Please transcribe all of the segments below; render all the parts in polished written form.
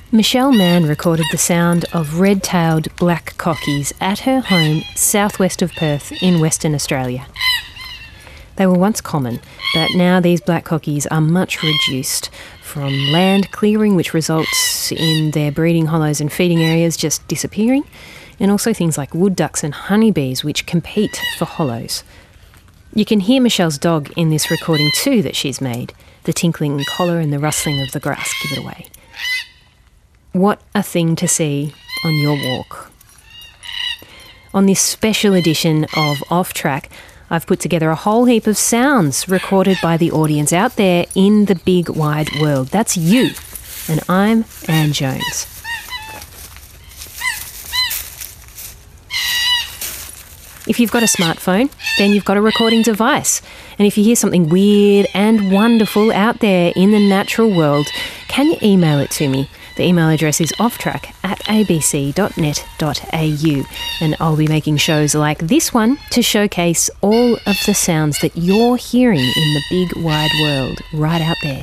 Michelle Mann recorded the sound of red-tailed black cockies at her home southwest of Perth in Western Australia. They were once common, but now these black cockies are much reduced from land clearing, which results in their breeding hollows and feeding areas just disappearing, and also things like wood ducks and honeybees, which compete for hollows. You can hear Michelle's dog in this recording too that she's made, the tinkling collar and the rustling of the grass give it away. What a thing to see on your walk. On this special edition of Off Track, I've put together a whole heap of sounds recorded by the audience out there in the big wide world. That's you, and I'm Anne Jones. If you've got a smartphone, then you've got a recording device. And if you hear something weird and wonderful out there in the natural world, can you email it to me? The email address is offtrack@abc.net.au, and I'll be making shows like this one to showcase all of the sounds that you're hearing in the big wide world right out there.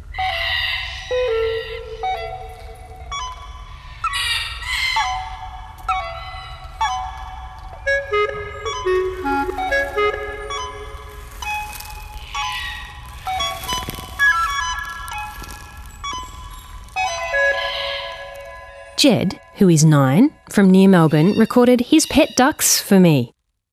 Jed, who is 9, from near Melbourne, recorded his pet ducks for me.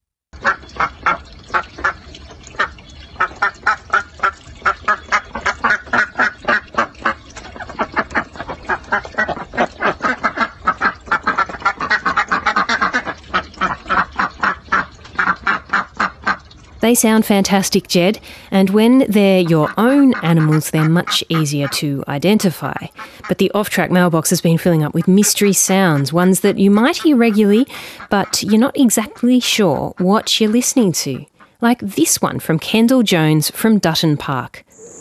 They sound fantastic, Jed, and when they're your own animals, they're much easier to identify. But the Off-Track mailbox has been filling up with mystery sounds, ones that you might hear regularly, but you're not exactly sure what you're listening to. Like this one from Kendall Jones from Dutton Park.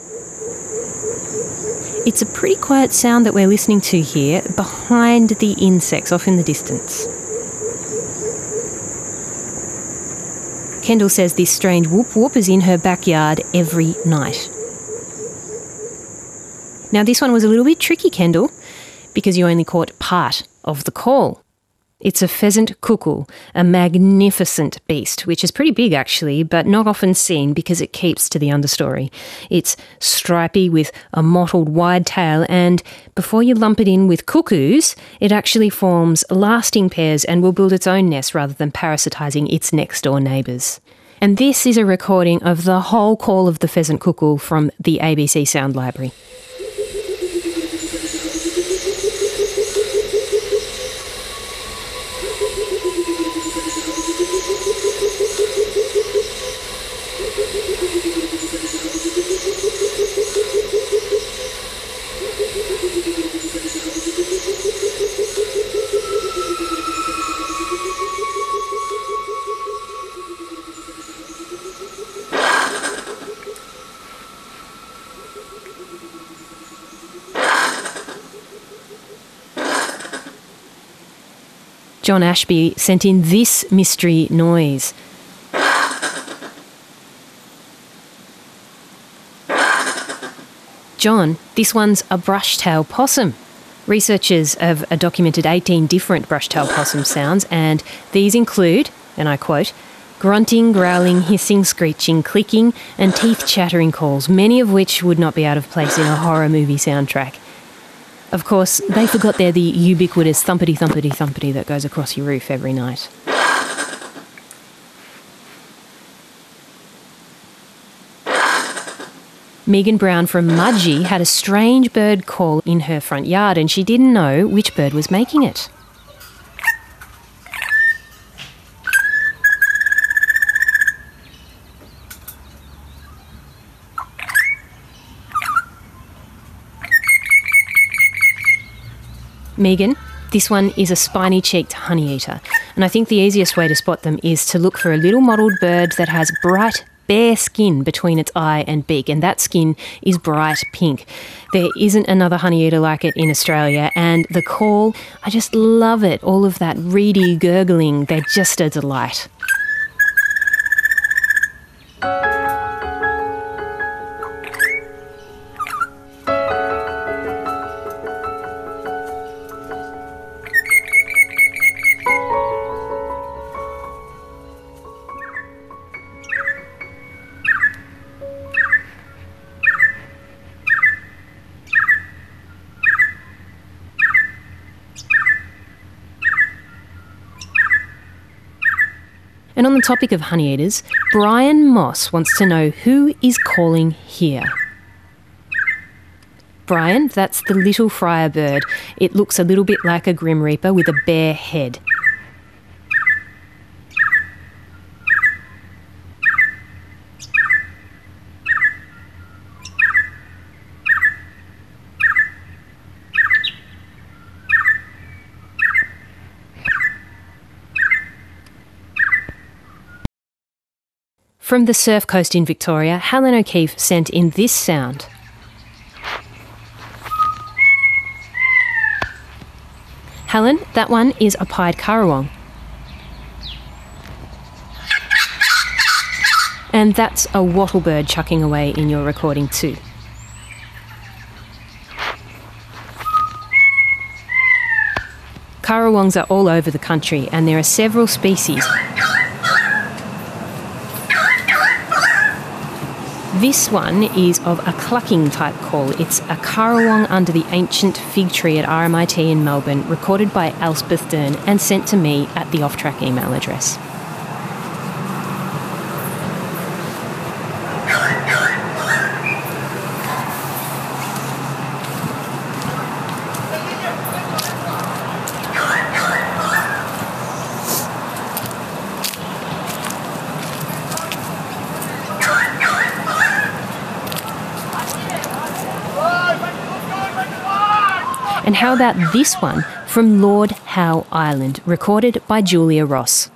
It's a pretty quiet sound that we're listening to here, behind the insects off in the distance. Kendall says this strange whoop-whoop is in her backyard every night. Now, this one was a little bit tricky, Kendall, because you only caught part of the call. It's a pheasant cuckoo, a magnificent beast, which is pretty big actually, but not often seen because it keeps to the understory. It's stripy with a mottled wide tail, and before you lump it in with cuckoos, it actually forms lasting pairs and will build its own nest rather than parasitising its next-door neighbours. And this is a recording of the whole call of the pheasant cuckoo from the ABC Sound Library. John Ashby sent in this mystery noise. John, this one's a brush-tail possum. Researchers have documented 18 different brush-tail possum sounds, and these include, and I quote, grunting, growling, hissing, screeching, clicking, and teeth-chattering calls, many of which would not be out of place in a horror movie soundtrack. Of course, they forgot they're the ubiquitous thumpity-thumpity-thumpity that goes across your roof every night. Megan Brown from Mudgee had a strange bird call in her front yard, and she didn't know which bird was making it. Megan, this one is a spiny-cheeked honeyeater, and I think the easiest way to spot them is to look for a little mottled bird that has bright, bare skin between its eye and beak, and that skin is bright pink. There isn't another honeyeater like it in Australia, and the call, I just love it. All of that reedy gurgling, they're just a delight. And on the topic of honeyeaters, Brian Moss wants to know who is calling here. Brian, that's the little friar bird. It looks a little bit like a Grim Reaper with a bare head. From the Surf Coast in Victoria, Helen O'Keefe sent in this sound. Helen, that one is a pied currawong. And that's a wattlebird chucking away in your recording too. Currawongs are all over the country and there are several species. This one is of a clucking type call. It's a currawong under the ancient fig tree at RMIT in Melbourne, recorded by Elspeth Dern and sent to me at the Off-Track email address. And how about this one from Lord Howe Island, recorded by Julia Ross.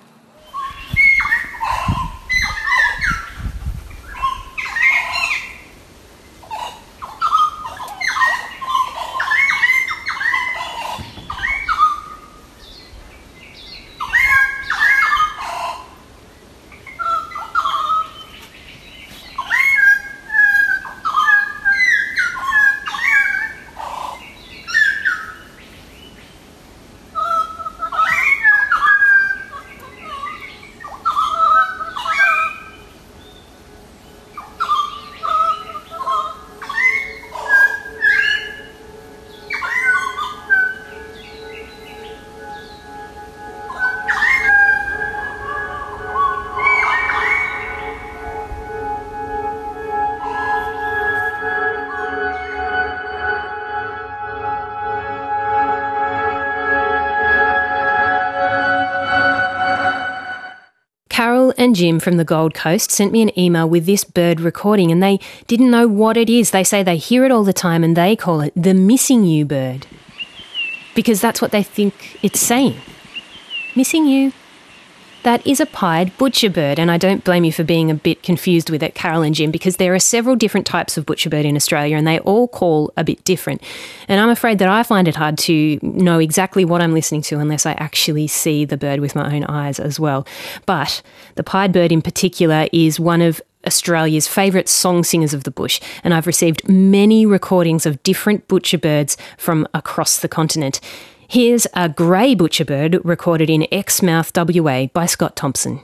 Carol and Jim from the Gold Coast sent me an email with this bird recording and they didn't know what it is. They say they hear it all the time and they call it the missing you bird because that's what they think it's saying. Missing you. That is a pied butcherbird, and I don't blame you for being a bit confused with it, Carol and Jim, because there are several different types of butcherbird in Australia and they all call a bit different. And I'm afraid that I find it hard to know exactly what I'm listening to unless I actually see the bird with my own eyes as well. But the pied bird in particular is one of Australia's favourite song singers of the bush, and I've received many recordings of different butcherbirds from across the continent. Here's a grey butcherbird recorded in Exmouth, WA by Scott Thompson.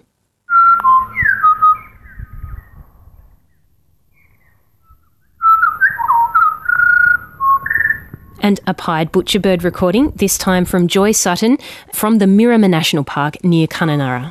And a pied butcherbird recording, this time from Joy Sutton from the Miramar National Park near Kununurra.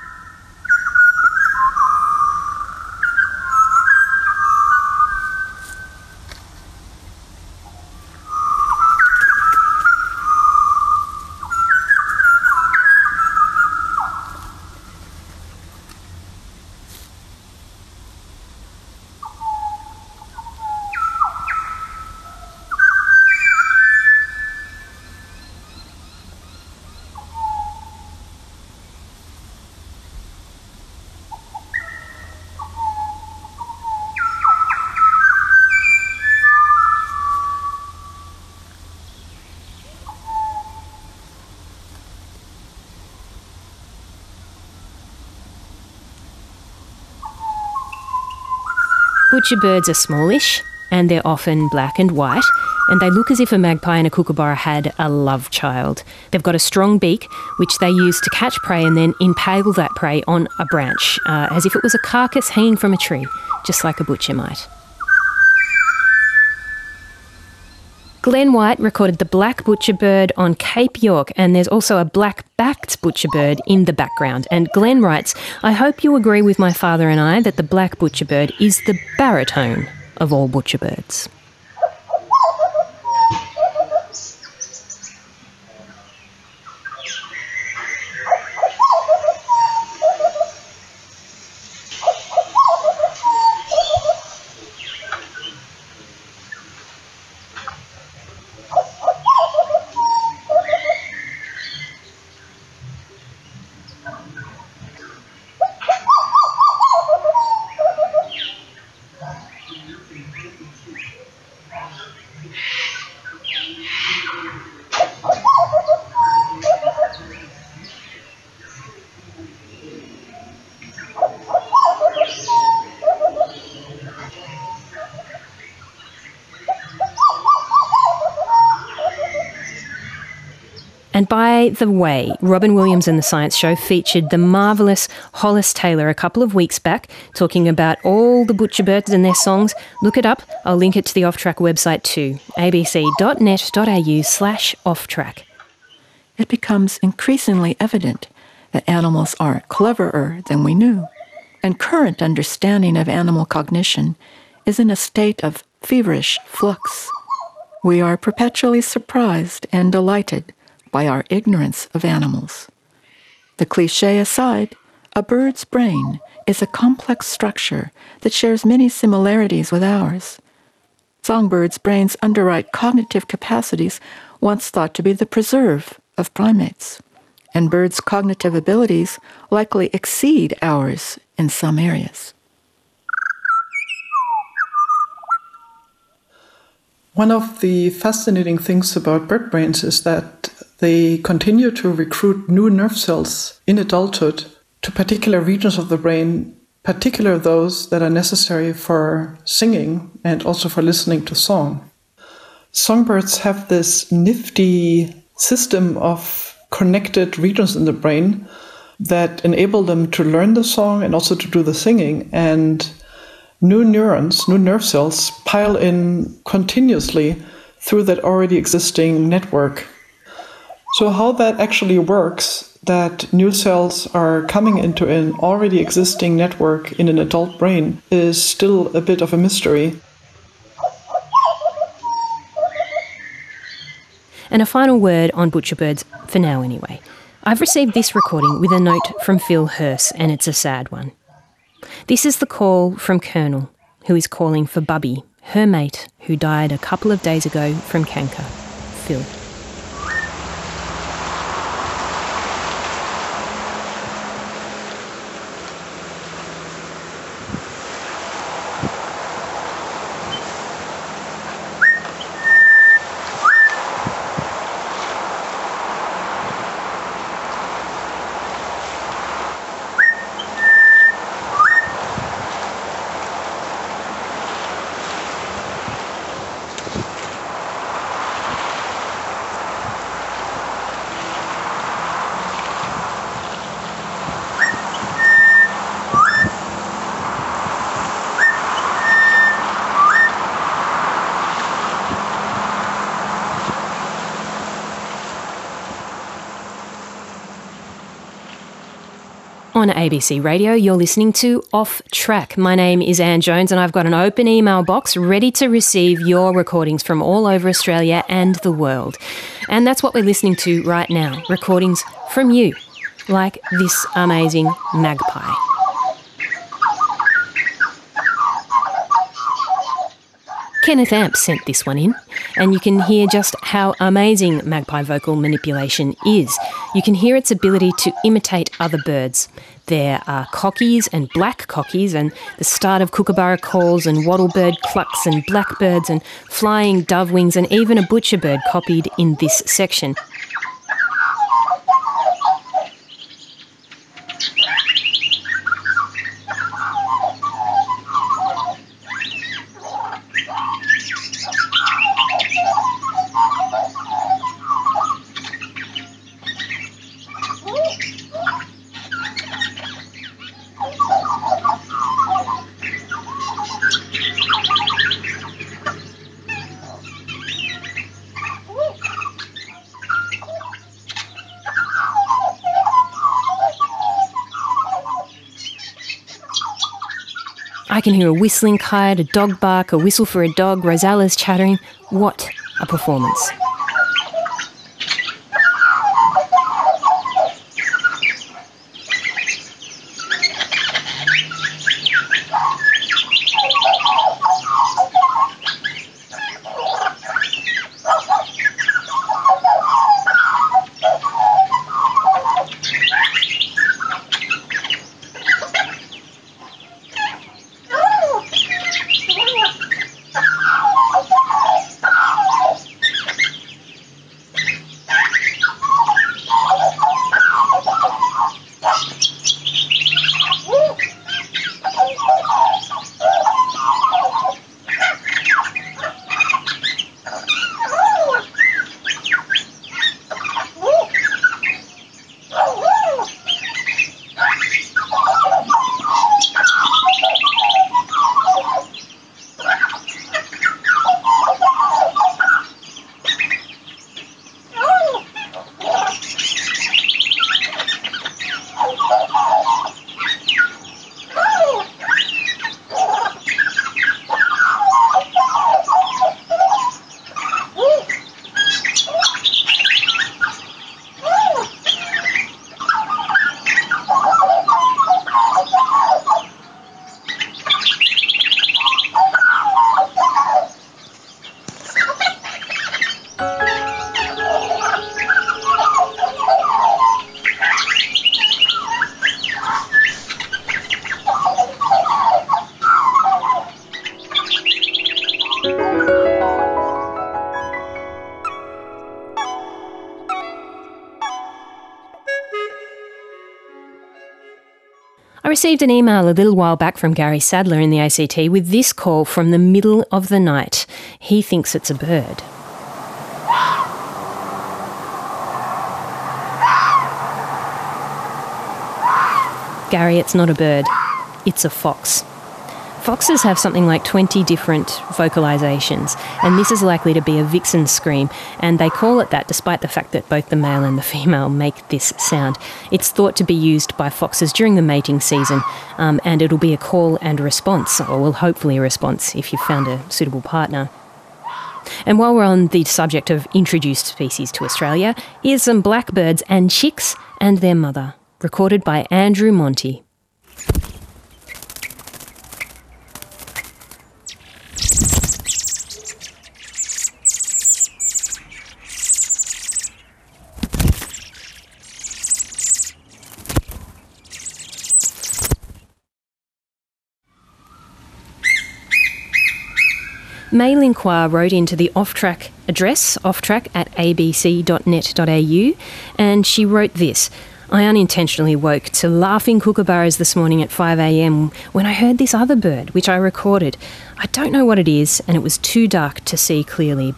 Butcherbirds are smallish and they're often black and white, and they look as if a magpie and a kookaburra had a love child. They've got a strong beak, which they use to catch prey and then impale that prey on a branch, as if it was a carcass hanging from a tree, just like a butcher might. Glenn White recorded the black butcherbird on Cape York, and there's also a black-backed butcherbird in the background. And Glenn writes, "I hope you agree with my father and I that the black butcherbird is the baritone of all butcherbirds." And by the way, Robin Williams and the Science Show featured the marvellous Hollis Taylor a couple of weeks back, talking about all the butcherbirds and their songs. Look it up. I'll link it to the Off Track website too, abc.net.au/offtrack. It becomes increasingly evident that animals are cleverer than we knew, and current understanding of animal cognition is in a state of feverish flux. We are perpetually surprised and delighted by our ignorance of animals. The cliché aside, a bird's brain is a complex structure that shares many similarities with ours. Songbirds' brains underwrite cognitive capacities once thought to be the preserve of primates, and birds' cognitive abilities likely exceed ours in some areas. One of the fascinating things about bird brains is that they continue to recruit new nerve cells in adulthood to particular regions of the brain, particularly those that are necessary for singing and also for listening to song. Songbirds have this nifty system of connected regions in the brain that enable them to learn the song and also to do the singing, and new neurons, new nerve cells pile in continuously through that already existing network. So how that actually works, that new cells are coming into an already existing network in an adult brain, is still a bit of a mystery. And a final word on butcherbirds, for now anyway. I've received this recording with a note from Phil Hirse, and it's a sad one. This is the call from Colonel, who is calling for Bubby, her mate, who died a couple of days ago from cancer. Phil. On ABC Radio, you're listening to Off Track. My name is Anne Jones, and I've got an open email box ready to receive your recordings from all over Australia and the world. And that's what we're listening to right now, recordings from you, like this amazing magpie. Kenneth Amp sent this one in, and you can hear just how amazing magpie vocal manipulation is. You can hear its ability to imitate other birds. There are cockies and black cockies, and the start of kookaburra calls and wattlebird clucks and blackbirds and flying dove wings, and even a butcherbird copied in this section. I can hear a whistling kite, a dog bark, a whistle for a dog, rosellas chattering. What a performance. I received an email a little while back from Gary Sadler in the ACT with this call from the middle of the night. He thinks it's a bird. Gary, it's not a bird. It's a fox. Foxes have something like 20 different vocalisations, and this is likely to be a vixen scream, and they call it that despite the fact that both the male and the female make this sound. It's thought to be used by foxes during the mating season, and it'll be a call and a response, or well, hopefully a response if you've found a suitable partner. And while we're on the subject of introduced species to Australia, here's some blackbirds and chicks and their mother, recorded by Andrew Monty. May Linquois wrote into the Off-Track address, offtrack@abc.net.au, and she wrote this. I unintentionally woke to laughing kookaburras this morning at 5 a.m. when I heard this other bird, which I recorded. I don't know what it is, and it was too dark to see clearly.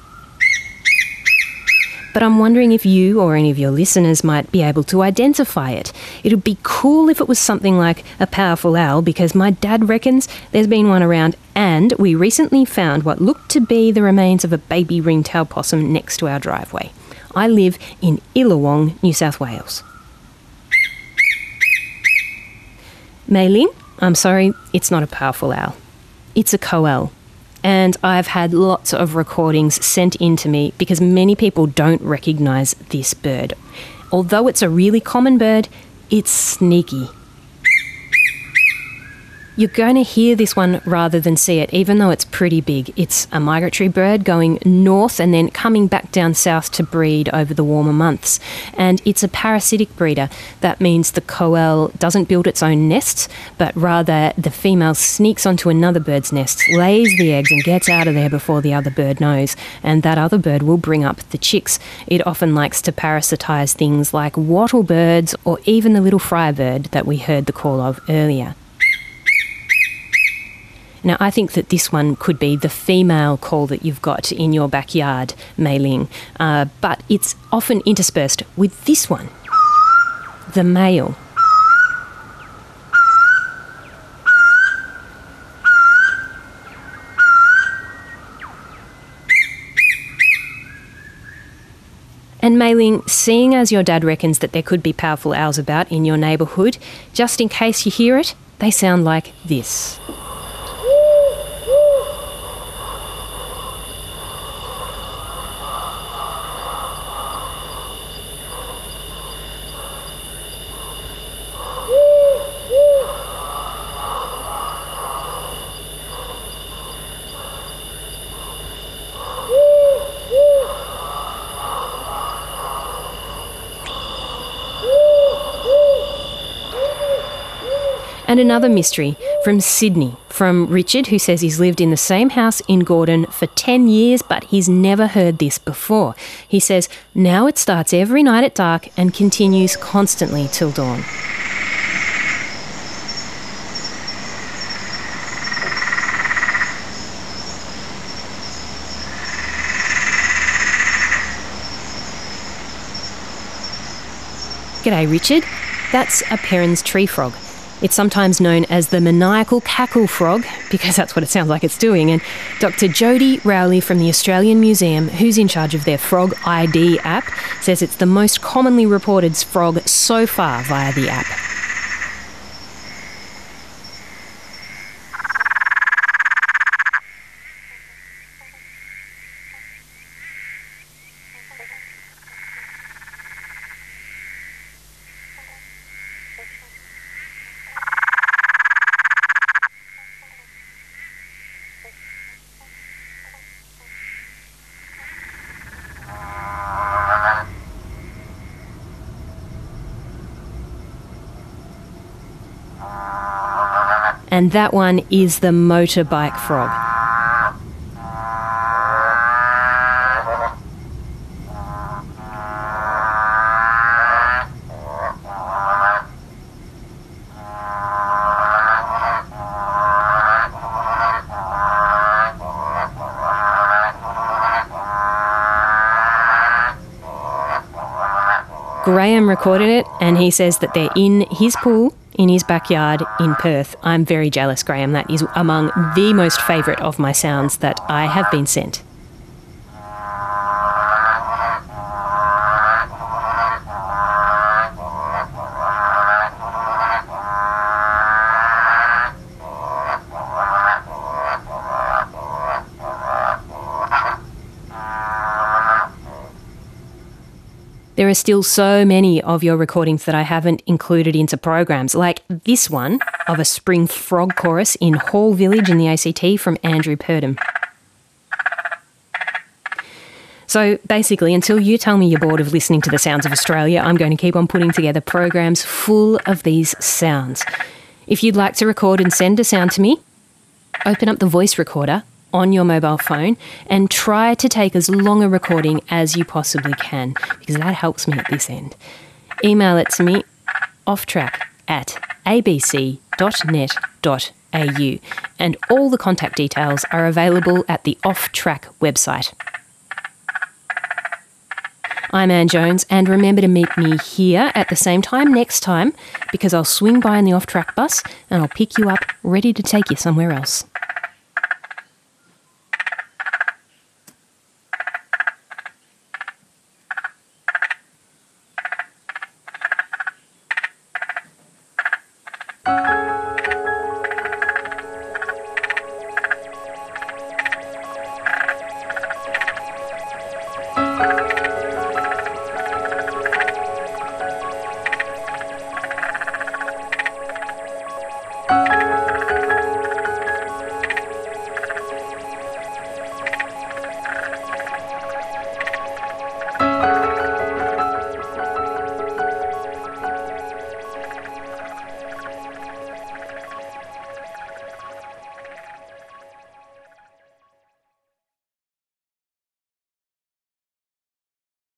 But I'm wondering if you or any of your listeners might be able to identify it. It would be cool if it was something like a powerful owl, because my dad reckons there's been one around, and we recently found what looked to be the remains of a baby ringtail possum next to our driveway. I live in Illawong, New South Wales. Mei-Ling, I'm sorry, it's not a powerful owl. It's a koel. And I've had lots of recordings sent in to me because many people don't recognise this bird. Although it's a really common bird, it's sneaky. You're going to hear this one rather than see it, even though it's pretty big. It's a migratory bird going north and then coming back down south to breed over the warmer months. And it's a parasitic breeder. That means the koel doesn't build its own nests, but rather the female sneaks onto another bird's nest, lays the eggs and gets out of there before the other bird knows. And that other bird will bring up the chicks. It often likes to parasitise things like wattlebirds or even the little friarbird that we heard the call of earlier. Now, I think that this one could be the female call that you've got in your backyard, Mei-Ling, but it's often interspersed with this one, the male. And Mei-Ling, seeing as your dad reckons that there could be powerful owls about in your neighbourhood, just in case you hear it, they sound like this. And another mystery from Sydney, from Richard, who says he's lived in the same house in Gordon for 10 years, but he's never heard this before. He says, now it starts every night at dark and continues constantly till dawn. G'day, Richard. That's a Perrins tree frog. It's sometimes known as the maniacal cackle frog, because that's what it sounds like it's doing. And Dr. Jodie Rowley from the Australian Museum, who's in charge of their Frog ID app, says it's the most commonly reported frog so far via the app. And that one is the motorbike frog. Graham recorded it, and he says that they're in his pool in his backyard in Perth. I'm very jealous, Graham. That is among the most favourite of my sounds that I have been sent. There are still so many of your recordings that I haven't included into programs, like this one of a spring frog chorus in Hall Village in the ACT from Andrew Purdom. So basically, until you tell me you're bored of listening to the sounds of Australia, I'm going to keep on putting together programs full of these sounds. If you'd like to record and send a sound to me, open up the voice recorder on your mobile phone and try to take as long a recording as you possibly can, because that helps me at this end. Email it to me, offtrack@abc.net.au, and all the contact details are available at the Off Track website. I'm Anne Jones, and remember to meet me here at the same time next time, because I'll swing by in the Off Track bus and I'll pick you up ready to take you somewhere else.